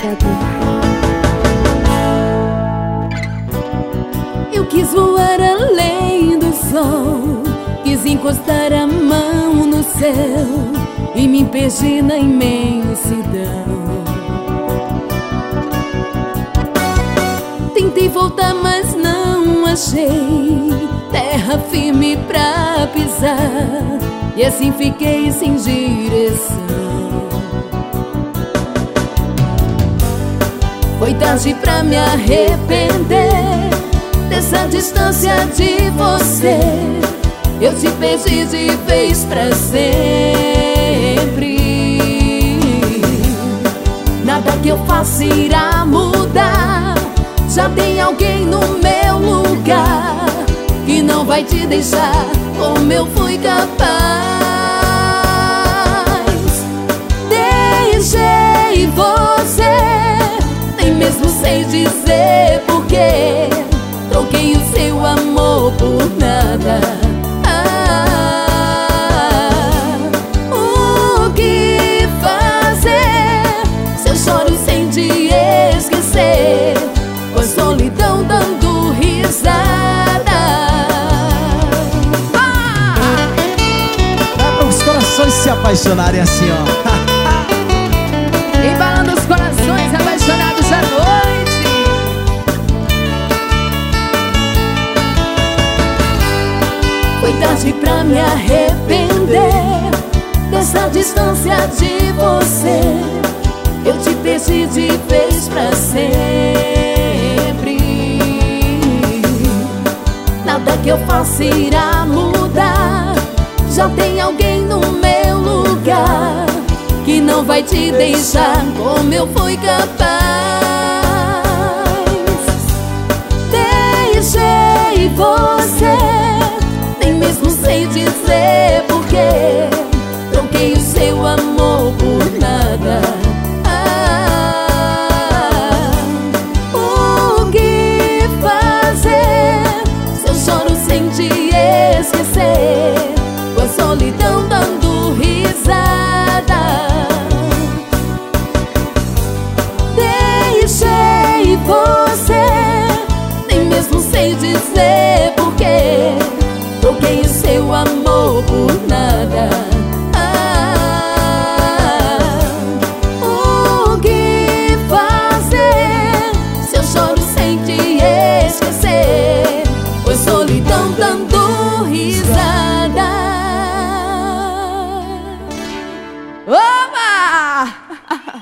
Eu quis voar além do sol, quis encostar a mão no céu e me perdi na imensidão. Tentei voltar, mas não achei terra firme pra pisar, e assim fiquei sem direção. Foi tarde pra me arrepender dessa distância de você. Eu te perdi de vez pra sempre. Nada que eu faça irá mudar. Já tem alguém no meu lugar que não vai te deixar como eu fui capaz. Deixei você, nem mesmo sei dizer porquê. Troquei o seu amor por nada. O que fazer se eu choro sem te esquecer, com a solidão dando risada? Dá para os corações se apaixonarem assim, ó. Embalando os corações apaixonados à noite. Foi tarde pra me arrepender dessa distância de você. Eu te perdi de vez pra sempre. Nada que eu faça irá mudar. Já tem alguém no meu lugar que não vai te deixar como eu fui capaz. Deixei você, nem mesmo sei dizer porquê. Troquei o seu amor por nada. O que fazer se eu choro sem te esquecer, com a solidão dando risada? Deixei você, nem mesmo sei dizer porquê. Troquei o seu amor por nada. O que fazer se eu choro sem te esquecer, com a solidão dando risada? Oh!